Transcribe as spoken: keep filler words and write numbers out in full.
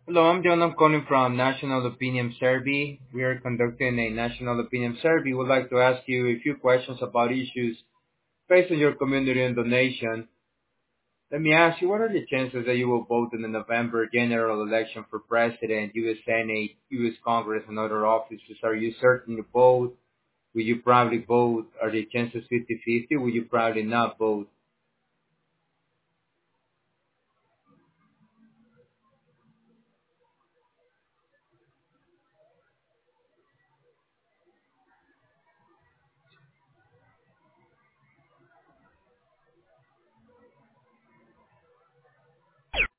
Hello, I'm John. I'm calling from National Opinion Survey. We are conducting a National Opinion Survey. We'd like to ask you a few questions about issues facing your community and the nation. Let me ask you, what are the chances that you will vote in the November general election for president, U S Senate, U S Congress, and other offices? Are you certain to vote? Will you probably vote? Are the chances fifty-fifty? Will you probably not vote?